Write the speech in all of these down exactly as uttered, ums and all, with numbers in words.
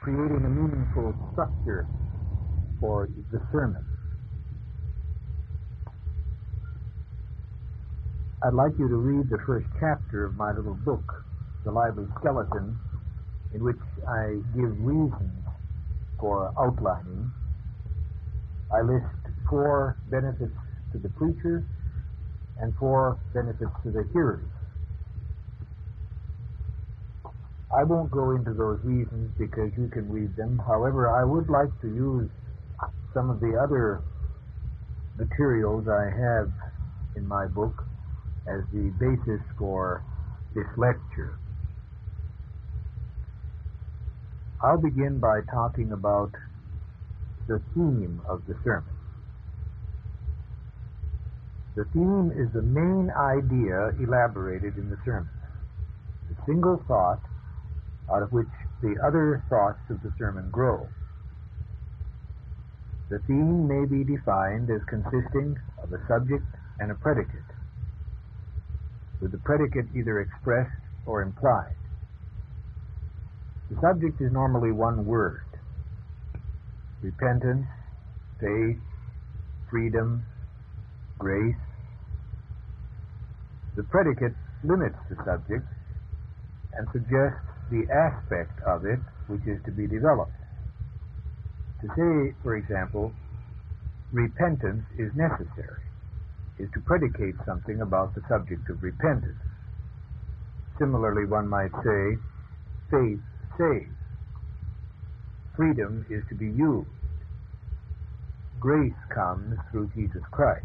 creating a meaningful structure for the sermon. I'd like you to read the first chapter of my little book, The Lively Skeleton, in which I give reasons for outlining. I list four benefits to the preacher and four benefits to the hearers. I won't go into those reasons because you can read them. However, I would like to use some of the other materials I have in my book as the basis for this lecture. I'll begin by talking about the theme of the sermon. The theme is the main idea elaborated in the sermon, the single thought out of which the other thoughts of the sermon grow. The theme may be defined as consisting of a subject and a predicate, with the predicate either expressed or implied. The subject is normally one word: repentance, faith, freedom, grace. The predicate limits the subject and suggests the aspect of it which is to be developed. To say, for example, repentance is necessary, is to predicate something about the subject of repentance. Similarly, one might say, faith saves. Freedom is to be used. Grace comes through Jesus Christ.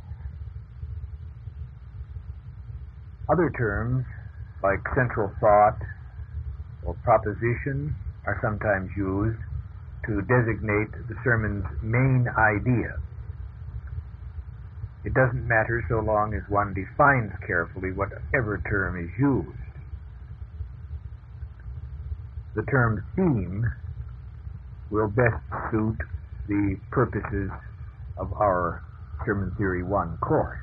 Other terms, like central thought or proposition, are sometimes used to designate the sermon's main idea. It doesn't matter so long as one defines carefully whatever term is used. The term theme will best suit the purposes of our Sermon Theory one course.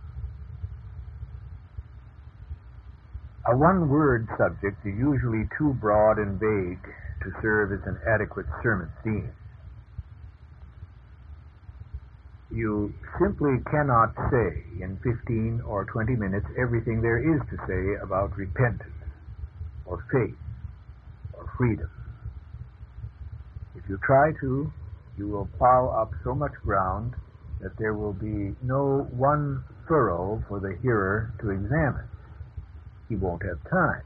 A one-word subject is usually too broad and vague to serve as an adequate sermon theme. You simply cannot say in fifteen or twenty minutes everything there is to say about repentance, or faith, or freedom. If you try to, you will plow up so much ground that there will be no one furrow for the hearer to examine. He won't have time.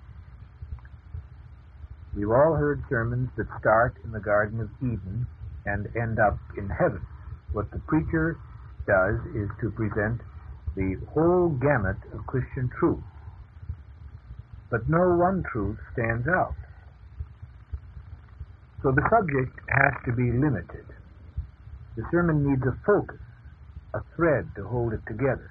We've all heard sermons that start in the Garden of Eden and end up in heaven. What the preacher does is to present the whole gamut of Christian truth. But no one truth stands out. So the subject has to be limited. The sermon needs a focus, a thread to hold it together.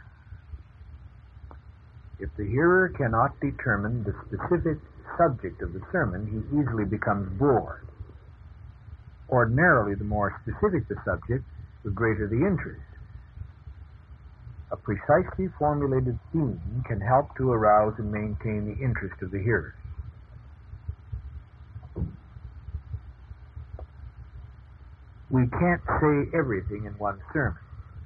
If the hearer cannot determine the specific subject of the sermon, he easily becomes bored. Ordinarily, the more specific the subject, the greater the interest. A precisely formulated theme can help to arouse and maintain the interest of the hearer. We can't say everything in one sermon.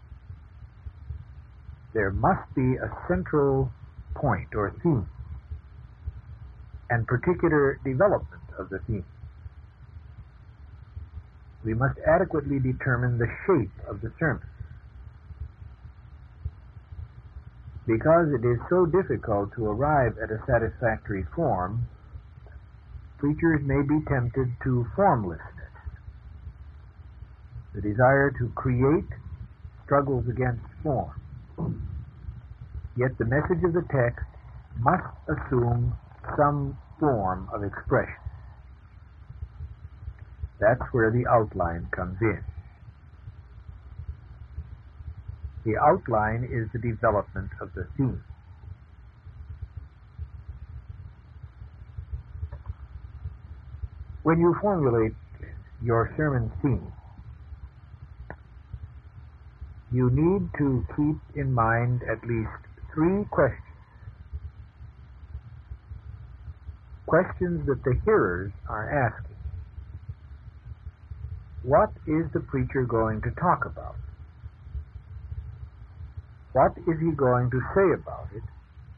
There must be a central point or theme and particular development of the theme. We must adequately determine the shape of the sermon. Because it is so difficult to arrive at a satisfactory form, preachers may be tempted to formlessness. The desire to create struggles against form. Yet the message of the text must assume some form of expression. That's where the outline comes in. The outline is the development of the theme. When you formulate your sermon theme, you need to keep in mind at least three questions. Questions that the hearers are asking. What is the preacher going to talk about? What is he going to say about it?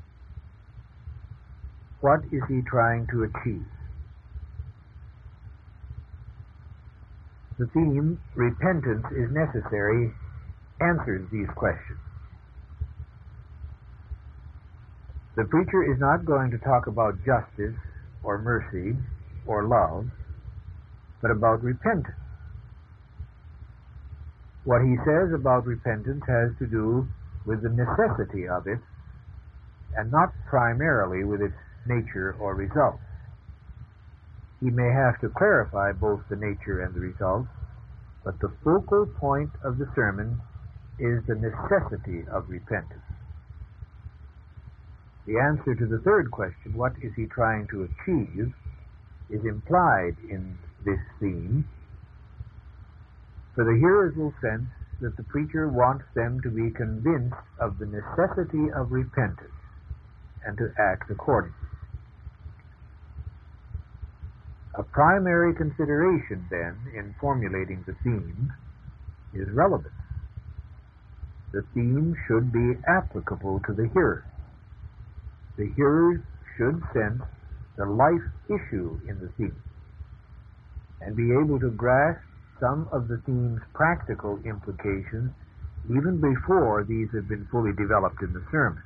What is he trying to achieve? The theme, repentance is necessary, answers these questions. The preacher is not going to talk about justice or mercy or love, but about repentance. What he says about repentance has to do with the necessity of it, and not primarily with its nature or results. He may have to clarify both the nature and the results, but the focal point of the sermon is the necessity of repentance. The answer to the third question, what is he trying to achieve, is implied in this theme, for the hearers will sense that the preacher wants them to be convinced of the necessity of repentance and to act accordingly. A primary consideration, then, in formulating the theme is relevance. The theme should be applicable to the hearer. The hearers should sense the life issue in the theme and be able to grasp some of the theme's practical implications even before these have been fully developed in the sermon.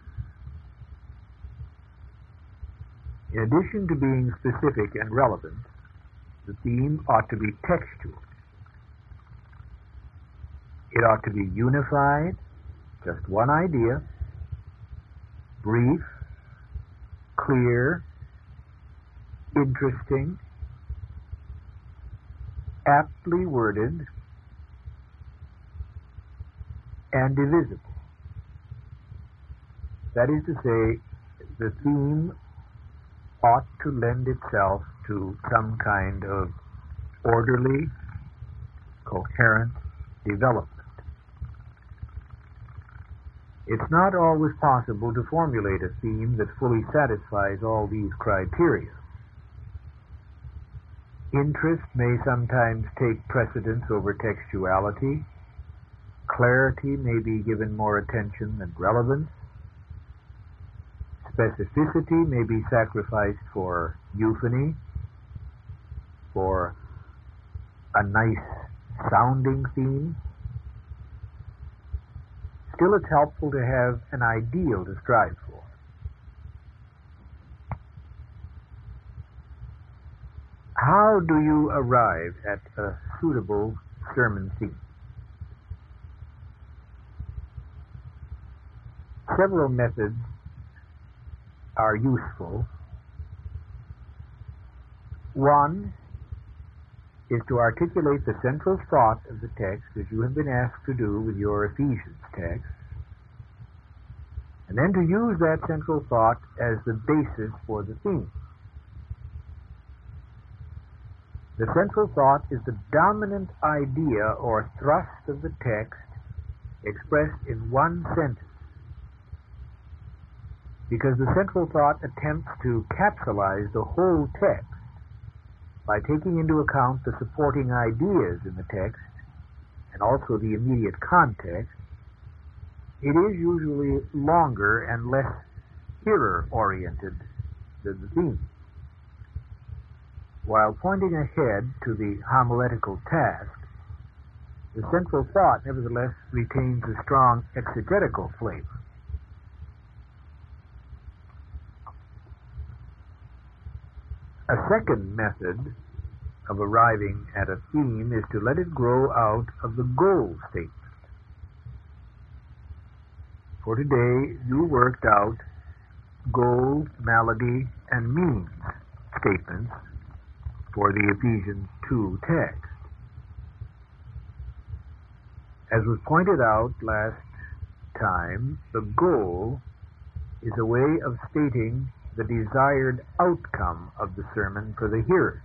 In addition to being specific and relevant, the theme ought to be textual. It ought to be unified, just one idea, brief, clear, interesting, aptly worded, and divisible. That is to say, the theme ought to lend itself to some kind of orderly, coherent development. It's not always possible to formulate a theme that fully satisfies all these criteria. Interest may sometimes take precedence over textuality. Clarity may be given more attention than relevance. Specificity may be sacrificed for euphony, for a nice sounding theme. Still, it's helpful to have an ideal to strive for. How do you arrive at a suitable sermon theme? Several methods are useful. One is to articulate the central thought of the text as you have been asked to do with your Ephesians text, and then to use that central thought as the basis for the theme. The central thought is the dominant idea or thrust of the text expressed in one sentence, because the central thought attempts to capsulize the whole text by taking into account the supporting ideas in the text and also the immediate context. It is usually longer and less hearer-oriented than the theme. While pointing ahead to the homiletical task, the central thought nevertheless retains a strong exegetical flavor. A second method of arriving at a theme is to let it grow out of the goal statement. For today, you worked out goal, malady, and means statements for the Ephesians two text. As was pointed out last time, the goal is a way of stating the desired outcome of the sermon for the hearers.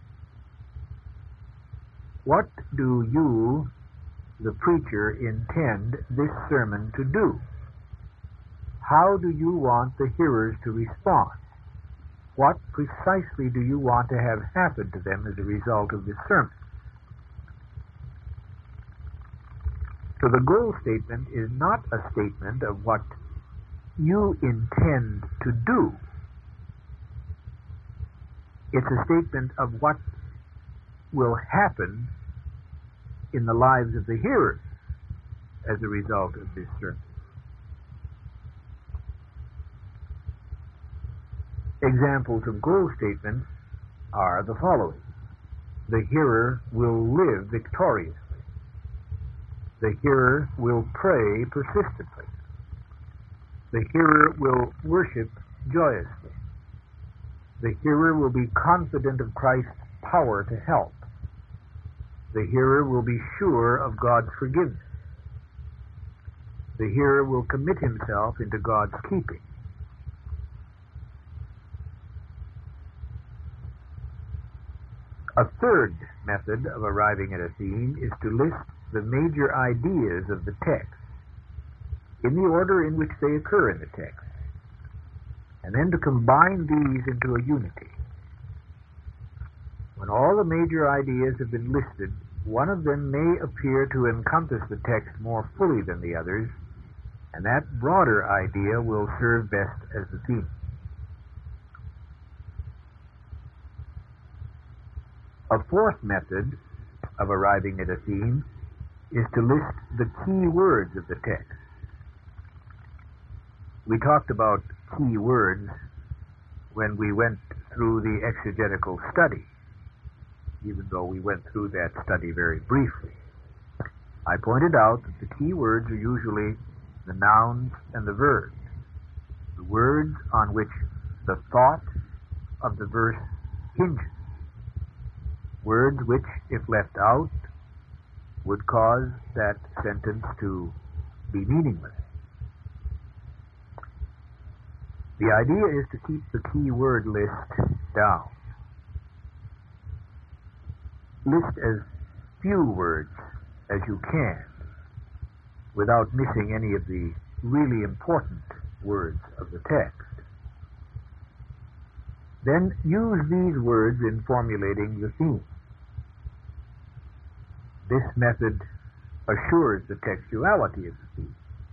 What do you, the preacher, intend this sermon to do? How do you want the hearers to respond? What precisely do you want to have happen to them as a result of this sermon? So the goal statement is not a statement of what you intend to do. It's a statement of what will happen in the lives of the hearers as a result of this sermon. Examples of goal statements are the following. The hearer will live victoriously. The hearer will pray persistently. The hearer will worship joyously. The hearer will be confident of Christ's power to help. The hearer will be sure of God's forgiveness. The hearer will commit himself into God's keeping. A third method of arriving at a theme is to list the major ideas of the text in the order in which they occur in the text, and then to combine these into a unity. When all the major ideas have been listed, one of them may appear to encompass the text more fully than the others, and that broader idea will serve best as the theme. A fourth method of arriving at a theme is to list the key words of the text. We talked about key words when we went through the exegetical study, even though we went through that study very briefly. I pointed out that the key words are usually the nouns and the verbs, the words on which the thought of the verse hinges, words which, if left out, would cause that sentence to be meaningless. The idea is to keep the key word list down. List as few words as you can without missing any of the really important words of the text. Then use these words in formulating the theme. This method assures the textuality of the theme.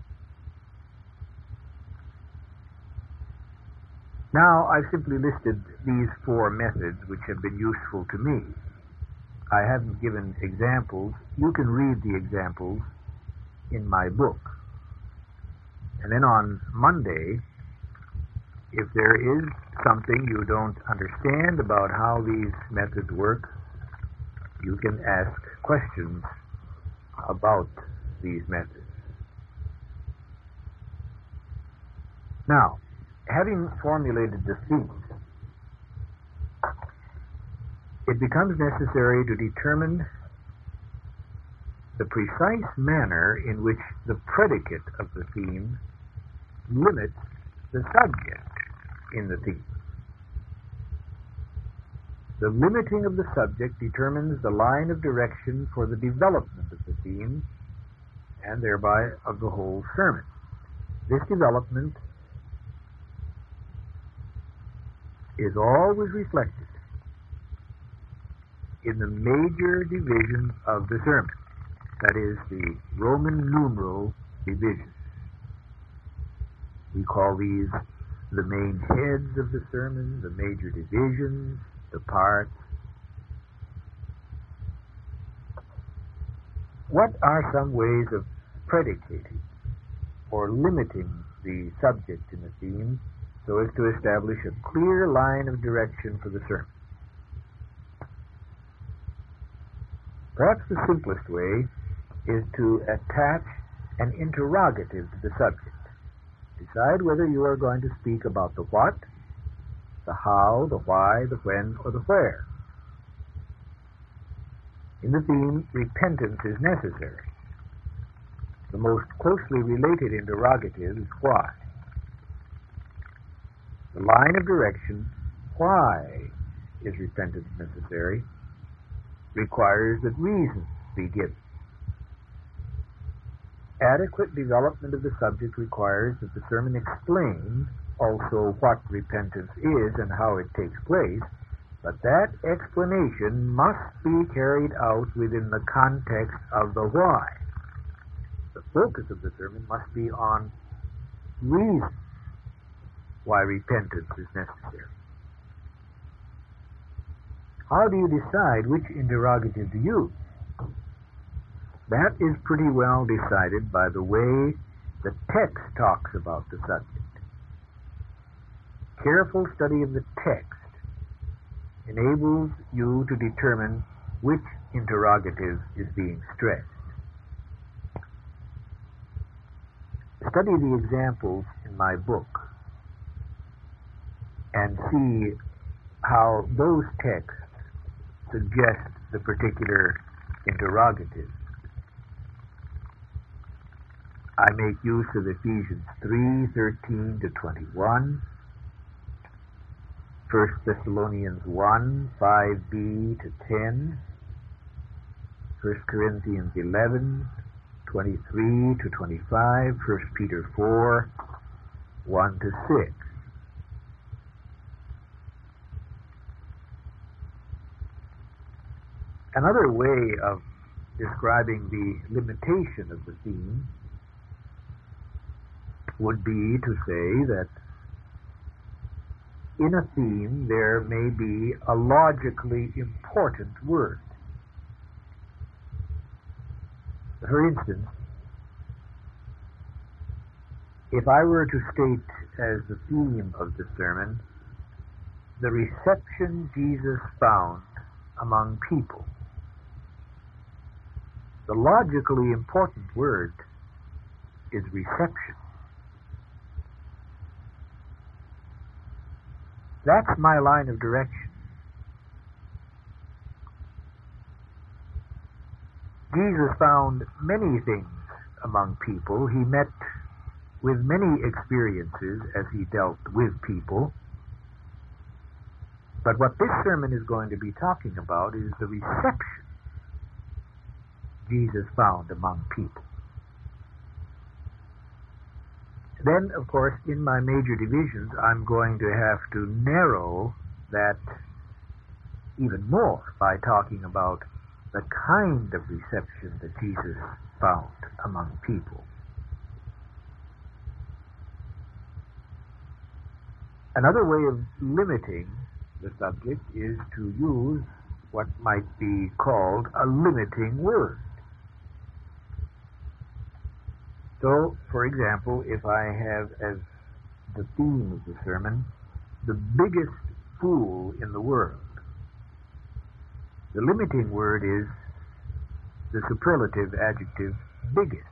Now, I've simply listed these four methods which have been useful to me. I haven't given examples. You can read the examples in my book. And then on Monday, if there is something you don't understand about how these methods work, you can ask questions about these methods. Now, having formulated the theme, it becomes necessary to determine the precise manner in which the predicate of the theme limits the subject in the theme. The limiting of the subject determines the line of direction for the development of the theme, and thereby of the whole sermon. This development is always reflected in the major divisions of the sermon, that is, the Roman numeral divisions. We call these the main heads of the sermon, the major divisions, the parts. What are some ways of predicating or limiting the subject in the theme so as to establish a clear line of direction for the sermon? Perhaps the simplest way is to attach an interrogative to the subject. Decide whether you are going to speak about the what, the how, the why, the when, or the where. In the theme, repentance is necessary. The most closely related interrogative is why. The line of direction, why is repentance necessary, requires that reasons be given. Adequate development of the subject requires that the sermon explain also what repentance is and how it takes place, but that explanation must be carried out within the context of the why. focus of the sermon must be on reasons why repentance is necessary. How do you decide which interrogative to use? That is pretty well decided by the way the text talks about the subject. Careful study of the text enables you to determine which interrogative is being stressed. Study the examples in my book and see how those texts suggest the particular interrogative. I make use of Ephesians three thirteen to twenty-one, First Thessalonians one five b to ten, First Corinthians eleven twenty-three to twenty-five, First Peter four one to six. Another way of describing the limitation of the theme would be to say that in a theme there may be a logically important word. For instance, if I were to state as the theme of the sermon, the reception Jesus found among people, the logically important word is reception. That's my line of direction. Jesus found many things among people. He met with many experiences as he dealt with people. But what this sermon is going to be talking about is the reception Jesus found among people. Then, of course, in my major divisions, I'm going to have to narrow that even more by talking about the kind of reception that Jesus found among people. Another way of limiting the subject is to use what might be called a limiting word. So, for example, if I have as the theme of the sermon, the biggest fool in the world, the limiting word is the superlative adjective biggest.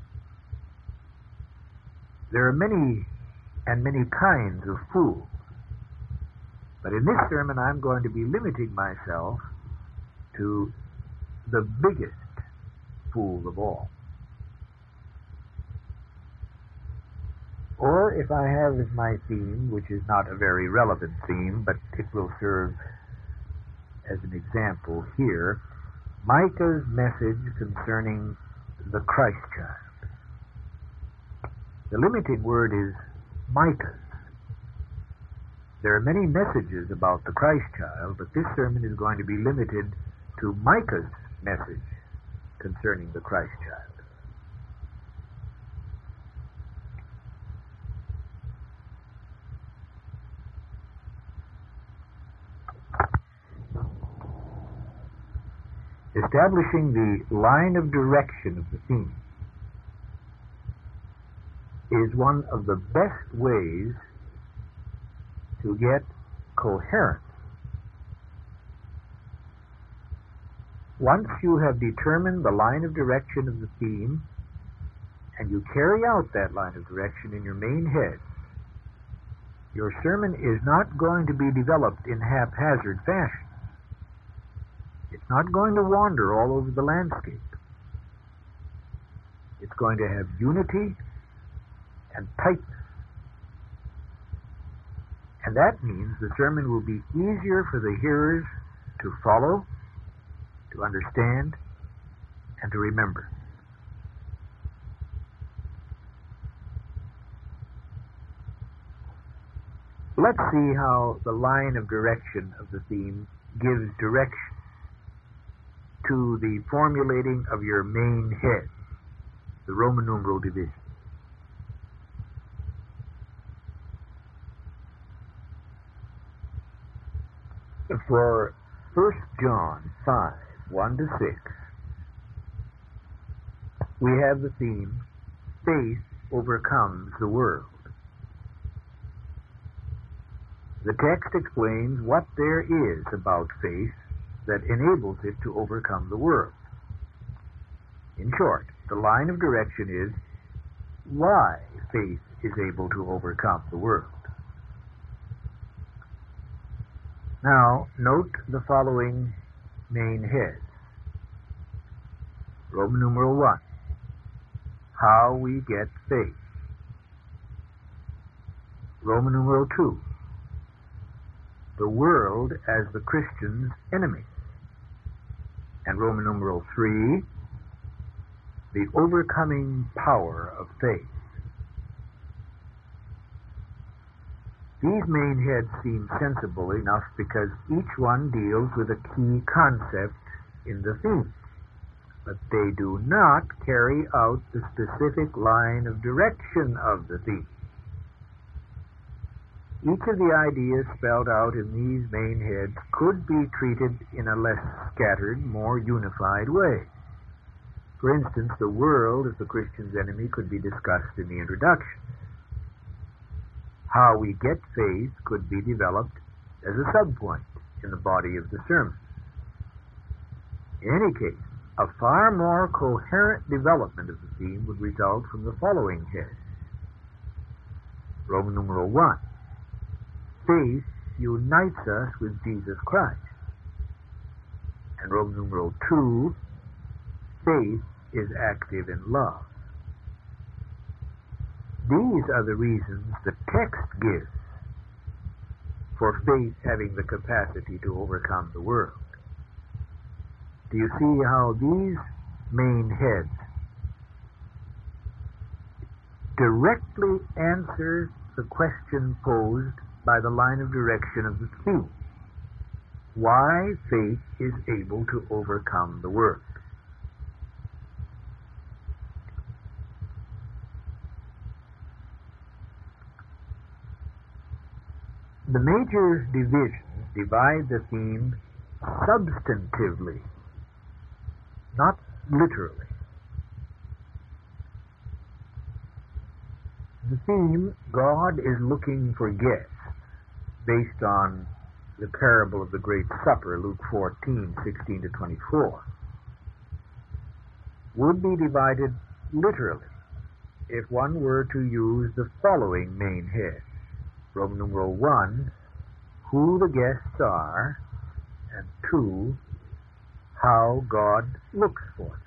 There are many and many kinds of fools, but in this sermon I'm going to be limiting myself to the biggest fool of all. Or if I have as my theme, which is not a very relevant theme, but it will serve as an example here, Micah's message concerning the Christ child. The limiting word is Micah's. There are many messages about the Christ child, but this sermon is going to be limited to Micah's message concerning the Christ child. Establishing the line of direction of the theme is one of the best ways to get coherence. Once you have determined the line of direction of the theme, and you carry out that line of direction in your main head, your sermon is not going to be developed in haphazard fashion. It's not going to wander all over the landscape. It's going to have unity and tightness. And that means the sermon will be easier for the hearers to follow, to understand, and to remember. Let's see how the line of direction of the theme gives direction to the formulating of your main head, the Roman numeral division. For First John five, one to six, we have the theme, faith overcomes the world. The text explains what there is about faith that enables it to overcome the world. In short, the line of direction is why faith is able to overcome the world. Now, note the following main heads. Roman numeral one, how we get faith. Roman numeral two, the world as the Christian's enemy. And Roman numeral three, the overcoming power of faith. These main heads seem sensible enough because each one deals with a key concept in the theme, but they do not carry out the specific line of direction of the theme. Each of the ideas spelled out in these main heads could be treated in a less scattered, more unified way. For instance, the world as the Christian's enemy could be discussed in the introduction. How we get faith could be developed as a subpoint in the body of the sermon. In any case, a far more coherent development of the theme would result from the following heads. Roman numeral one, faith unites us with Jesus Christ. And Roman numeral two, faith is active in love. These are the reasons the text gives for faith having the capacity to overcome the world. Do you see how these main heads directly answer the question posed by the line of direction of the theme? Why faith is able to overcome the world. The major divisions divide the theme substantively, not literally. The theme, God is looking for guests, based on the parable of the Great Supper, Luke fourteen, sixteen to twenty-four, would be divided literally if one were to use the following main heads. Roman numeral one, who the guests are, and two, how God looks for them.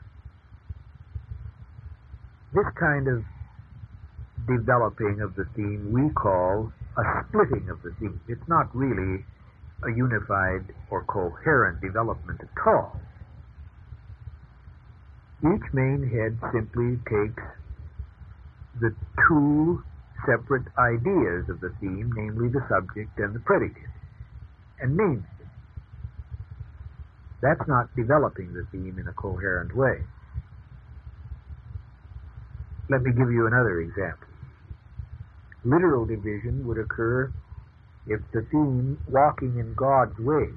This kind of developing of the theme we call a splitting of the theme. It's not really a unified or coherent development at all. Each main head simply takes the two separate ideas of the theme, namely the subject and the predicate, and names them. That's not developing the theme in a coherent way. Let me give you another example. Literal division would occur if the theme, walking in God's ways,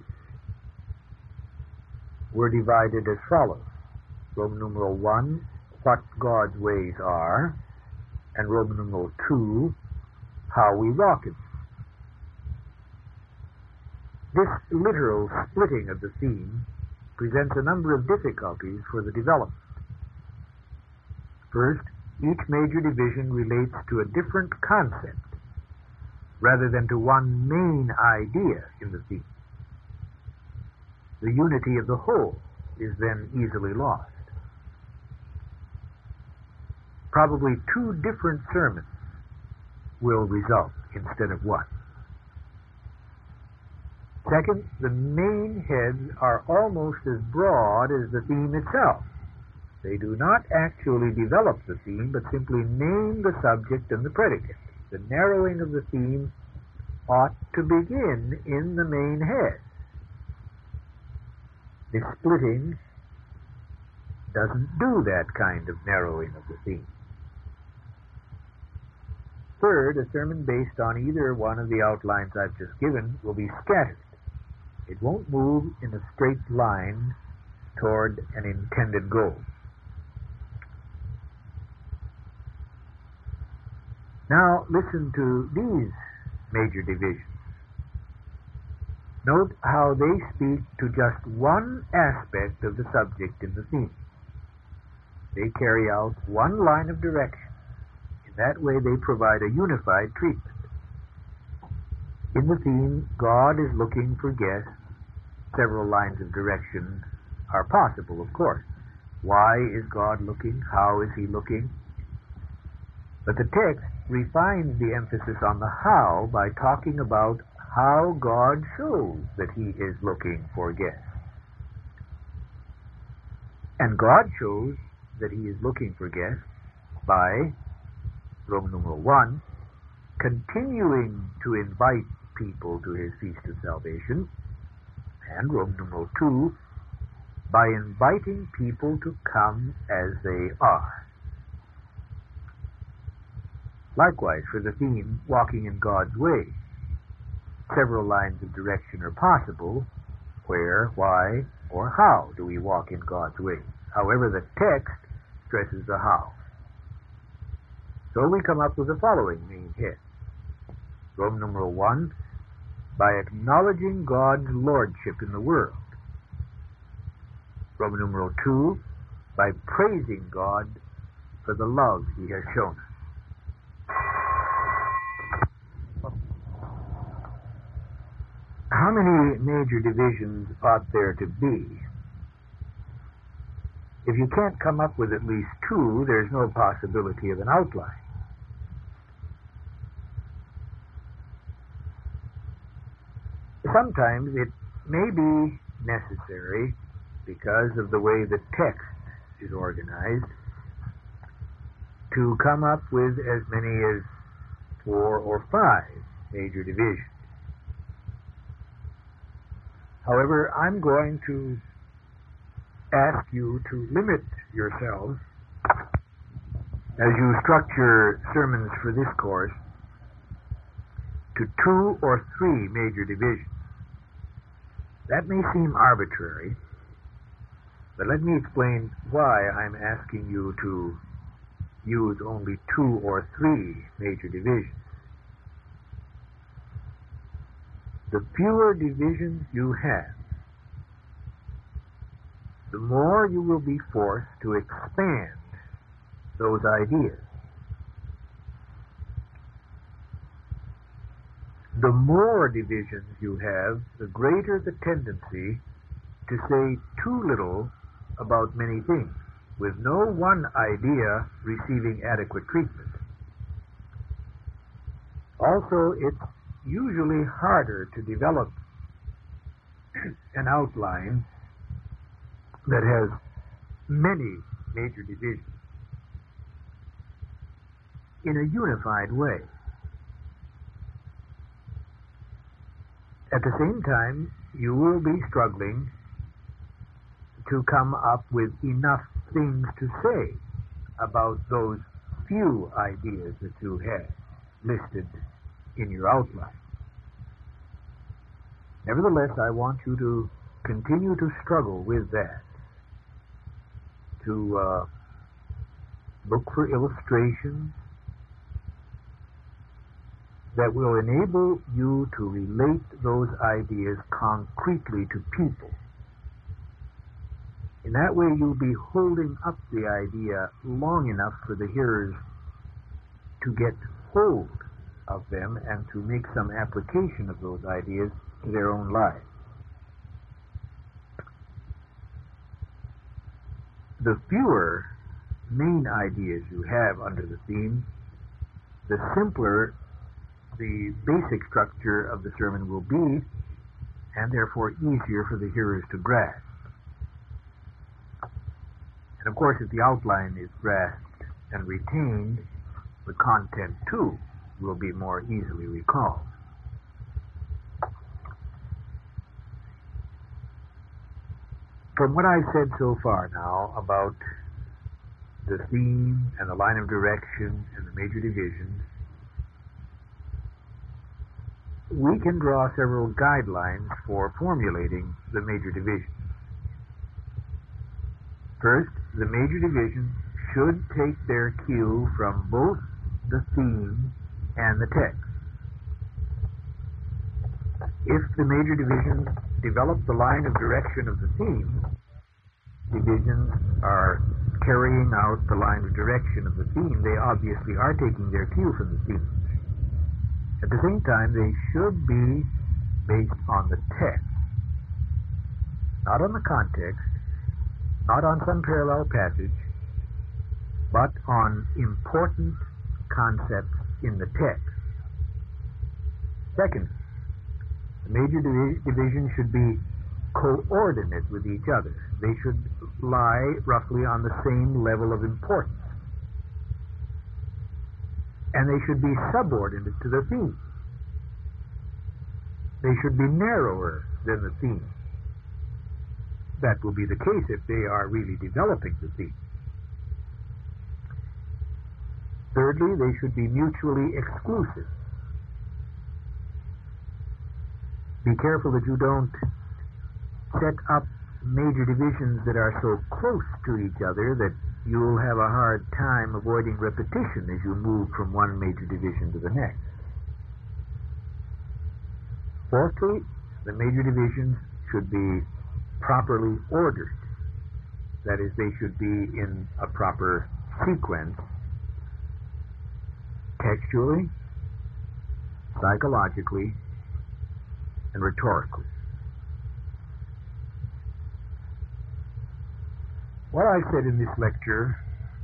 were divided as follows. Roman numeral one, what God's ways are, and Roman numeral two, how we walk in them. This literal splitting of the theme presents a number of difficulties for the development. First, each major division relates to a different concept rather than to one main idea in the theme. The unity of the whole is then easily lost. Probably two different sermons will result instead of one. Second, the main heads are almost as broad as the theme itself. They do not actually develop the theme, but simply name the subject and the predicate. The narrowing of the theme ought to begin in the main head. The splitting doesn't do that kind of narrowing of the theme. Third, a sermon based on either one of the outlines I've just given will be scattered. It won't move in a straight line toward an intended goal. Now listen to these major divisions. Note how they speak to just one aspect of the subject in the theme. They carry out one line of direction. In that way they provide a unified treatment. In the theme, God is looking for guests. Several lines of direction are possible, of course. Why is God looking? How is he looking? But the text refines the emphasis on the how by talking about how God shows that he is looking for guests. And God shows that he is looking for guests by, Roman numeral one, continuing to invite people to his feast of salvation, and Roman numeral two, by inviting people to come as they are. Likewise, for the theme, walking in God's way, several lines of direction are possible. Where, why, or how do we walk in God's way? However, the text stresses the how. So we come up with the following main head. Roman numeral one, by acknowledging God's lordship in the world. Roman numeral two, by praising God for the love he has shown us. How many major divisions ought there to be? If you can't come up with at least two, there's no possibility of an outline. Sometimes it may be necessary, because of the way the text is organized, to come up with as many as four or five major divisions. However, I'm going to ask you to limit yourselves, as you structure sermons for this course, to two or three major divisions. That may seem arbitrary, but let me explain why I'm asking you to use only two or three major divisions. The fewer divisions you have, the more you will be forced to expand those ideas. The more divisions you have, the greater the tendency to say too little about many things, with no one idea receiving adequate treatment. Also, it's usually harder to develop an outline that has many major divisions in a unified way. At the same time, you will be struggling to come up with enough things to say about those few ideas that you have listed in your outline. Nevertheless, I want you to continue to struggle with that, to uh, look for illustrations that will enable you to relate those ideas concretely to people. In that way, you'll be holding up the idea long enough for the hearers to get hold of them and to make some application of those ideas to their own lives. The fewer main ideas you have under the theme, the simpler the basic structure of the sermon will be, and therefore easier for the hearers to grasp. And of course, if the outline is grasped and retained, the content too will be more easily recalled. From what I've said so far now about the theme and the line of direction and the major divisions, we can draw several guidelines for formulating the major divisions. First, the major divisions should take their cue from both the theme and the text. If the major divisions develop the line of direction of the theme, divisions are carrying out the line of direction of the theme. They obviously are taking their cue from the theme. At the same time, they should be based on the text, not on the context, not on some parallel passage, but on important concepts in the text. Second, the major divi- divisions should be coordinate with each other. They should lie roughly on the same level of importance. And they should be subordinate to the theme. They should be narrower than the theme. That will be the case if they are really developing the theme. Thirdly, they should be mutually exclusive. Be careful that you don't set up major divisions that are so close to each other that you'll have a hard time avoiding repetition as you move from one major division to the next. Fourthly, the major divisions should be properly ordered. That is, they should be in a proper sequence, textually, psychologically, and rhetorically. What I said in this lecture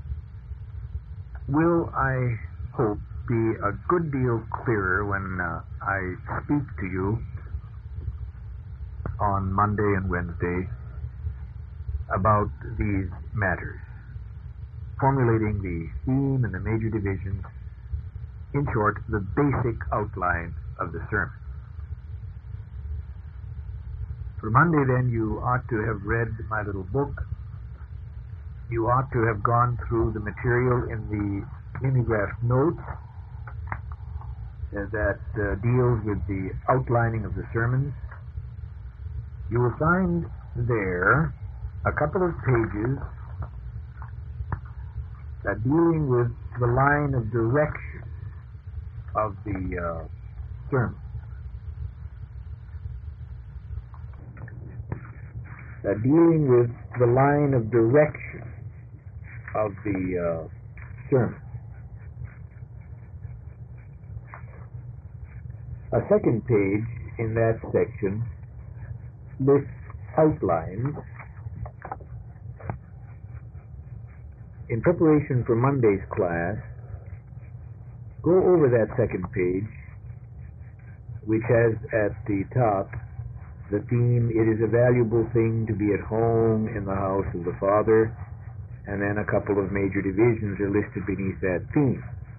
will, I hope, be a good deal clearer when uh, I speak to you on Monday and Wednesday about these matters, formulating the theme and the major divisions, in short, the basic outline of the sermon. For Monday, then, you ought to have read my little book. You ought to have gone through the material in the mimeograph notes uh, that uh, deals with the outlining of the sermons. You will find there a couple of pages that dealing with the line of direction of the uh, sermon. That dealing with the line of direction of the uh, sermon. A second page in that section lists outlines. In preparation for Monday's class, go over that second page, which has at the top the theme, "It is a valuable thing to be at home in the house of the Father," and then a couple of major divisions are listed beneath that theme.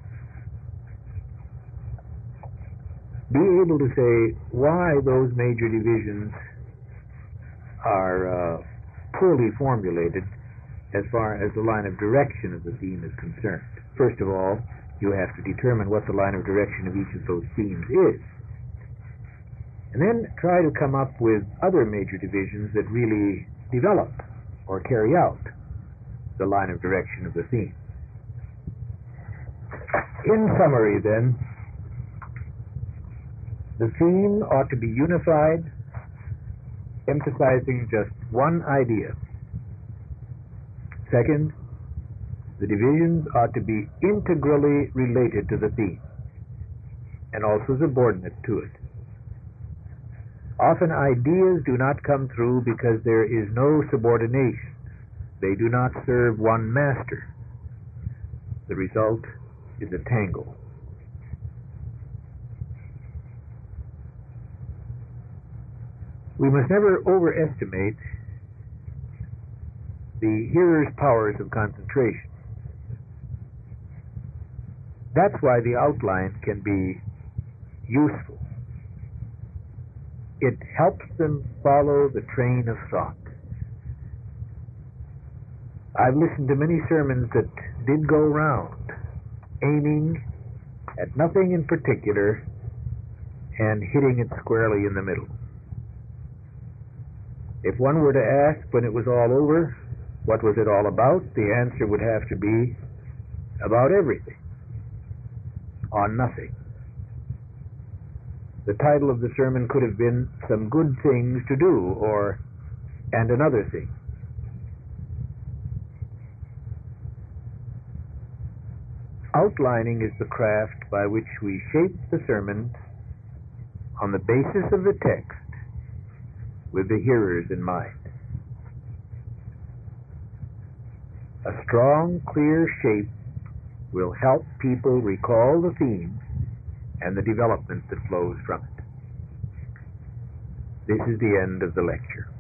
Be able to say why those major divisions are uh, poorly formulated as far as the line of direction of the theme is concerned. First of all, you have to determine what the line of direction of each of those themes is. And then try to come up with other major divisions that really develop or carry out the line of direction of the theme. In summary, then, the theme ought to be unified, emphasizing just one idea. Second, the divisions ought to be integrally related to the theme and also subordinate to it. Often ideas do not come through because there is no subordination. They do not serve one master. The result is a tangle. We must never overestimate the hearer's powers of concentration. That's why the outline can be useful. It helps them follow the train of thought. I've listened to many sermons that did go round, aiming at nothing in particular and hitting it squarely in the middle. If one were to ask when it was all over, what was it all about? The answer would have to be about everything, on nothing. The title of the sermon could have been Some Good Things to Do, or And Another Thing. Outlining is the craft by which we shape the sermon on the basis of the text with the hearers in mind. A strong, clear shape will help people recall the theme and the development that flows from it. This is the end of the lecture.